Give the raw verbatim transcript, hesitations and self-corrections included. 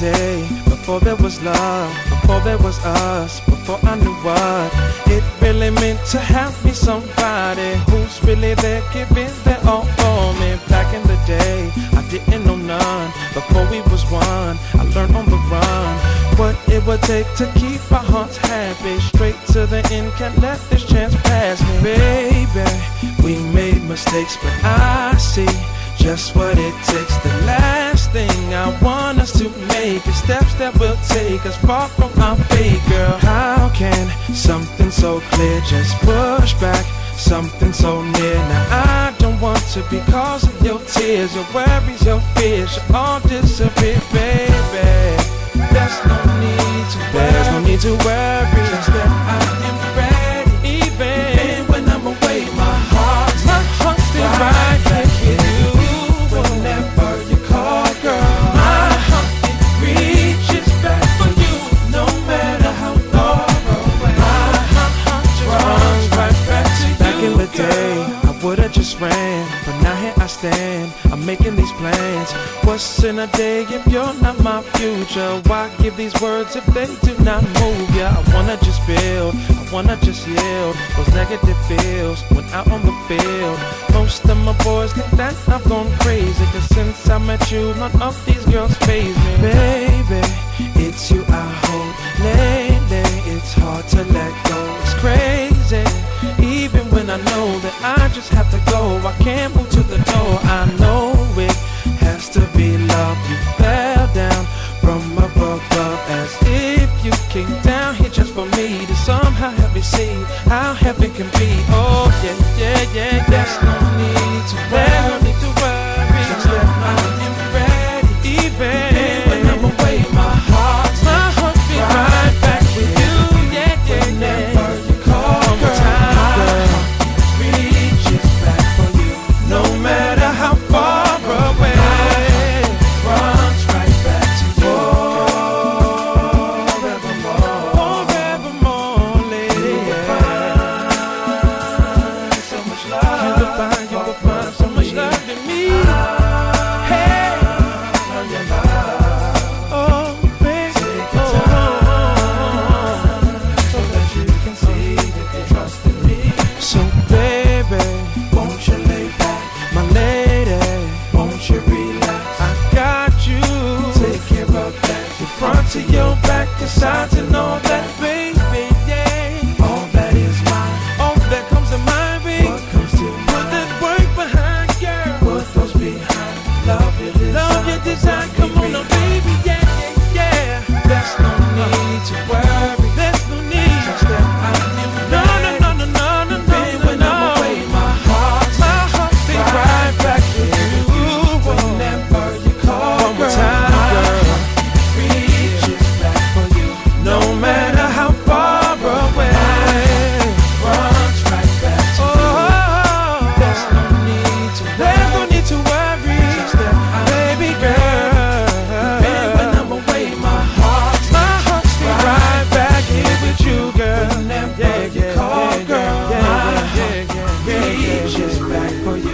day, before there was love, before there was us, before I knew what it really meant to have me somebody who's really there, giving their all for me. Back in the day, I didn't know none. Before we was one, I learned on the run what it would take to keep our hearts happy. Straight to the end, can't let this chance pass me. Baby, we made mistakes, but I see just what it takes. The last thing I want us to make is steps that will take us far from our fate. Girl, how can something so clear just push back something so near? Now I don't want to be cause of your tears, your worries, your fears should all disappear, baby. There's no need to worry, there's no need to worry, just that I am ready. Even when I'm away, my heart's my heart's still right back with you. Whenever you call, girl, my heart it reaches back for you. No matter how far away, my heart runs right back to you. Back in the day, I would've just ran, but now here I stand. I'm making these plans. What's in a day if you're not my future? Why give these words if they do not move ya? Yeah, I wanna just build, I wanna just yield those negative feels when out on the field. Most of my boys think that I've gone crazy, cause since I met you, none of these girls faze me. Baby, it's you I hold. Lately, it's hard to let go. It's crazy, even when I know that I just have to go. I can't move to the door, I know it has to be love. You fell down from above, as if you came down here just for me to somehow help me see how heaven can be. Oh yeah, yeah, yeah, there's no need to worry, there's no need to worry, just that I am ready. Even when I'm away, my heart, my heart beats right back with you. Yeah, yeah, whenever you call, girl, my heart reaches back for you. No matter how far away, runs right back to you. Forevermore, forevermore, lady. You will find so much love. You will find, you will find so much love in me. Hey, love your love. Oh, baby, take your time, so that you can see if you trust in me. So, baby, won't you lay back, my lady? Won't you relax? I got you. Take care of that. Your front to your back, your sides and all that, baby. Yeah. All that is mine. All that comes to mind, baby. What comes to mind? Put that work behind, girl. Put those behind. Love your design. Love your design. Come on, now, baby. Yeah, yeah, yeah. There's no need to worry. There's no need. Just that I am no, no, no, no, no, no, no. When I'm away, my heart, my heart stays right back with you. Whenever you call, one more time, girl, reaches back for you. No matter how far away, runs right back to you. There's no need to worry, there's no need to worry, just that baby girl. When I'm away, my heart, my heart stays right back here with you, girl. Whenever you call, girl, my heart reaches back for you.